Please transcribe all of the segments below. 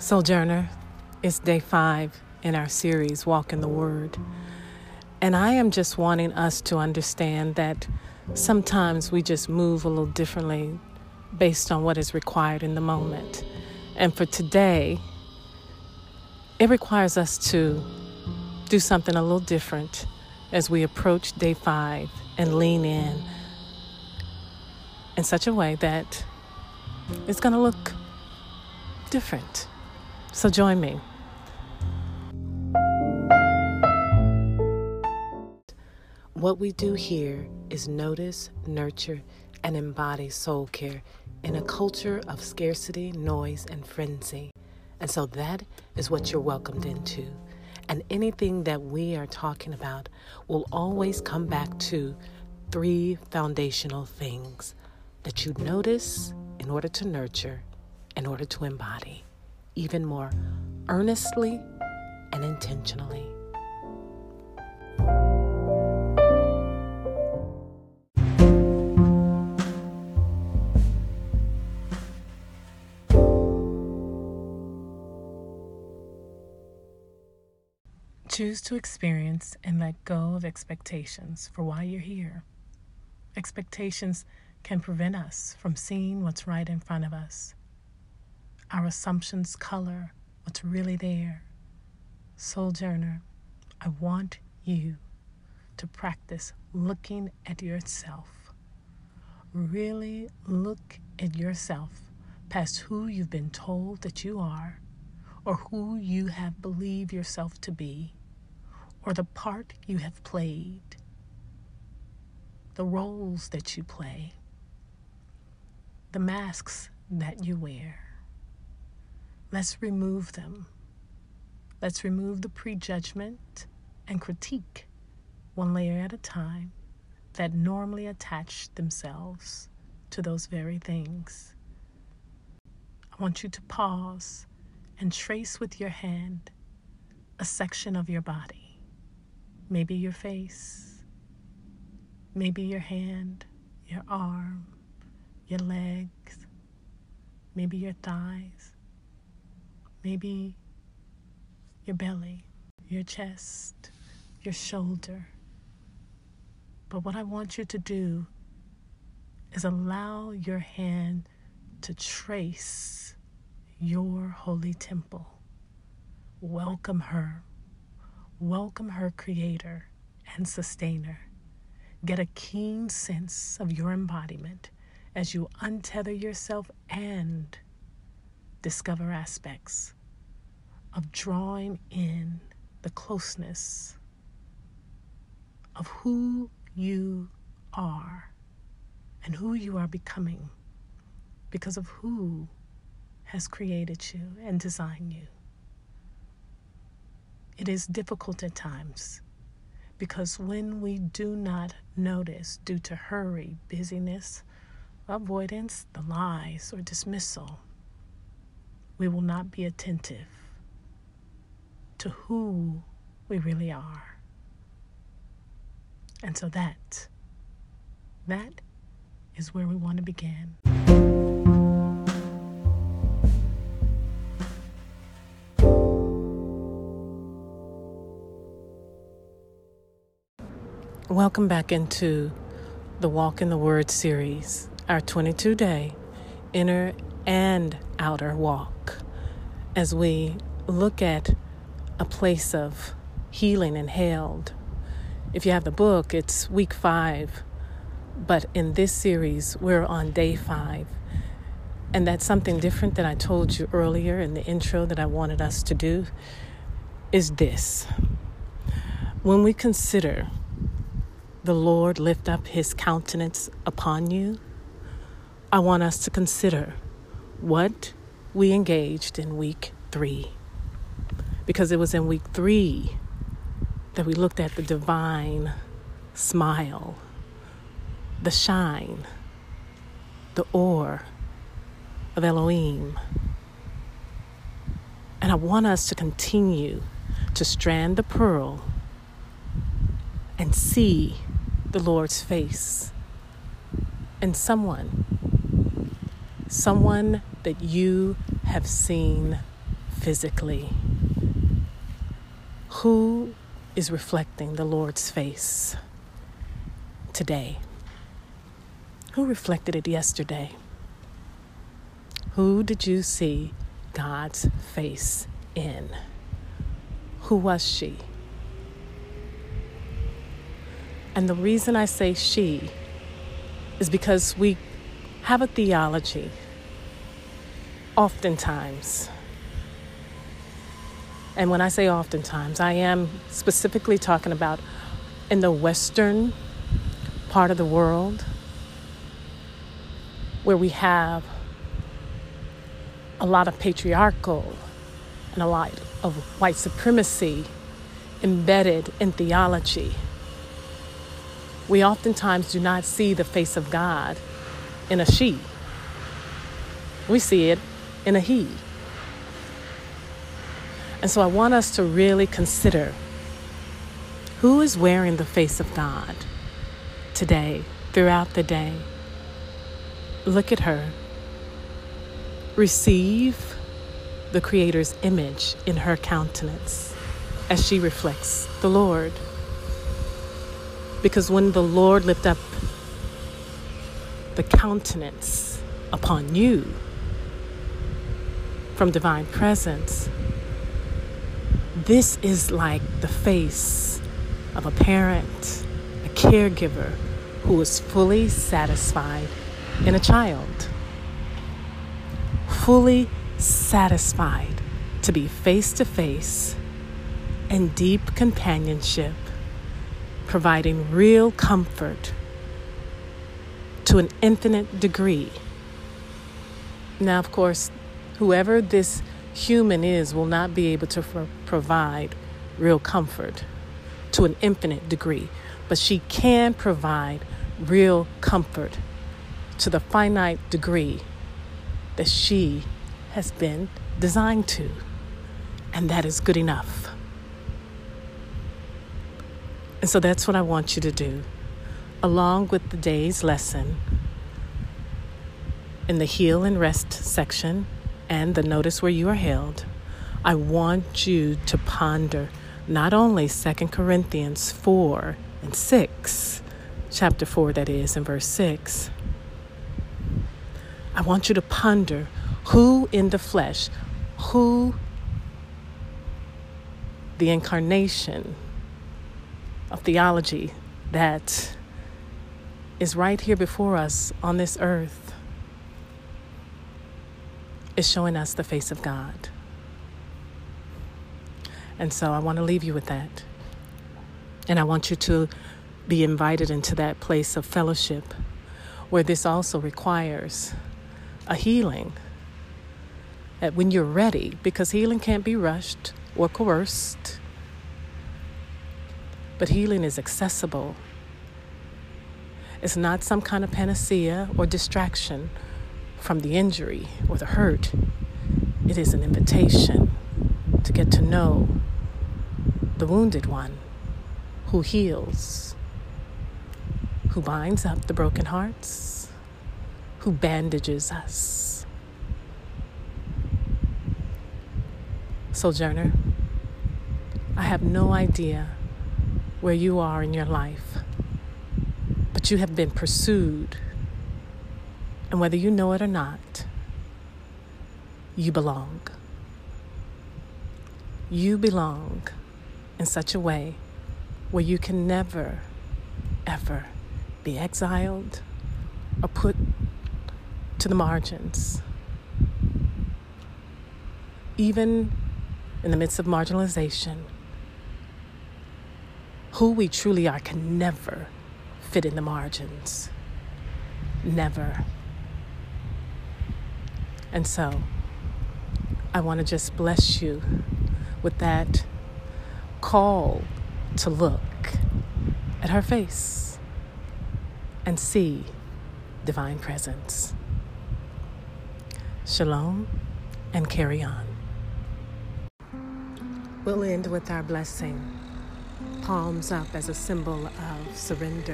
Sojourner, it's day 5 in our series, Walk in the Word. And I am just wanting us to understand that sometimes we just move a little differently based on what is required in the moment. And for today, it requires us to do something a little different as we approach day 5 and lean in such a way that it's going to look different. So join me. What we do here is notice, nurture, and embody soul care in a culture of scarcity, noise, and frenzy. And so that is what you're welcomed into. And anything that we are talking about will always come back to 3 foundational things that you notice in order to nurture, in order to embody, even more earnestly and intentionally. Choose to experience and let go of expectations for why you're here. Expectations can prevent us from seeing what's right in front of us. Our assumptions color what's really there. Sojourner, I want you to practice looking at yourself. Really look at yourself past who you've been told that you are, or who you have believed yourself to be, or the part you have played, the roles that you play, the masks that you wear. Let's remove them. Let's remove the prejudgment and critique, one layer at a time, that normally attach themselves to those very things. I want you to pause and trace with your hand a section of your body. Maybe your face, maybe your hand, your arm, your legs, maybe your thighs, maybe your belly, your chest, your shoulder. But what I want you to do is allow your hand to trace your holy temple. Welcome her. Welcome her creator and sustainer. Get a keen sense of your embodiment as you untether yourself and discover aspects of drawing in the closeness of who you are and who you are becoming because of who has created you and designed you. It is difficult at times because when we do not notice due to hurry, busyness, avoidance, the lies, or dismissal, we will not be attentive to who we really are. And so that is where we want to begin. Welcome back into the Walk in the Word series, our 22-day inner and outer walk, as we look at a place of healing and held. If you have the book, it's week 5, but in this series, we're on day 5. And that's something different that I told you earlier in the intro that I wanted us to do, is this. When we consider the Lord lift up his countenance upon you, I want us to consider what we engaged in week 3. Because it was in week 3 that we looked at the divine smile, the shine, the ore of Elohim. And I want us to continue to strand the pearl and see the Lord's face in someone that you have seen physically. Who is reflecting the Lord's face today? Who reflected it yesterday? Who did you see God's face in? Who was she? And the reason I say she is because we have a theology, oftentimes. And when I say oftentimes, I am specifically talking about in the Western part of the world, where we have a lot of patriarchal and a lot of white supremacy embedded in theology. We oftentimes do not see the face of God in a she. We see it in a he. And so I want us to really consider who is wearing the face of God today, throughout the day. Look at her. Receive the Creator's image in her countenance as she reflects the Lord. Because when the Lord lift up the countenance upon you from divine presence, this is like the face of a parent, a caregiver who is fully satisfied in a child. Fully satisfied to be face to face in deep companionship, providing real comfort to an infinite degree. Now, of course, whoever this human is will not be able to provide real comfort to an infinite degree, but she can provide real comfort to the finite degree that she has been designed to, and that is good enough. And so that's what I want you to do, along with the day's lesson in the heal and rest section and the notice where you are held. I want you to ponder not only 2 Corinthians 4 and 6, chapter 4 that is, in verse 6. I want you to ponder who in the flesh, who the incarnation of theology that is right here before us on this earth is showing us the face of God. And so I want to leave you with that. And I want you to be invited into that place of fellowship where this also requires a healing. That when you're ready, because healing can't be rushed or coerced, but healing is accessible. It's not some kind of panacea or distraction from the injury or the hurt. It is an invitation to get to know the wounded one who heals, who binds up the broken hearts, who bandages us. Sojourner, I have no idea where you are in your life, but you have been pursued, and whether you know it or not, you belong. You belong in such a way where you can never, ever be exiled or put to the margins. Even in the midst of marginalization, who we truly are can never fit in the margins. Never. And so, I want to just bless you with that call to look at her face and see divine presence. Shalom and carry on. We'll end with our blessing. Palms up as a symbol of surrender.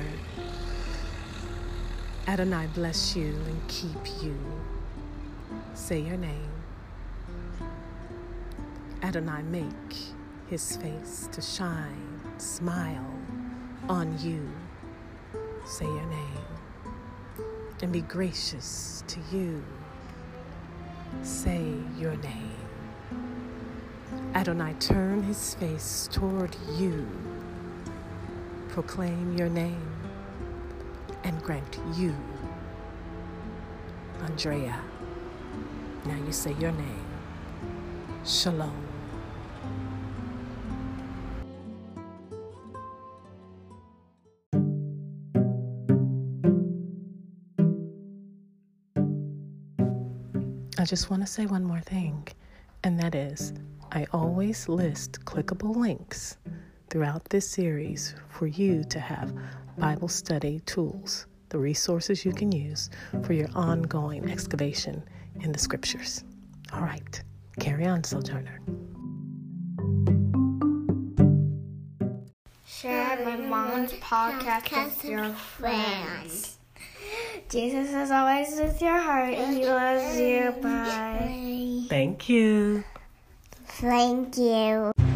Adonai bless you and keep you. Say your name. Adonai make his face to shine, smile on you. Say your name and be gracious to you. Say your name. Adonai turn his face toward you. Proclaim your name and grant you. Andrea, now you say your name. Shalom. I just want to say one more thing, and that is, I always list clickable links throughout this series for you to have Bible study tools, the resources you can use for your ongoing excavation in the scriptures. All right, carry on, Sojourner. Share my mom's podcast with your friends. Jesus is always with your heart, and he loves you. Bye. Thank you. Thank you.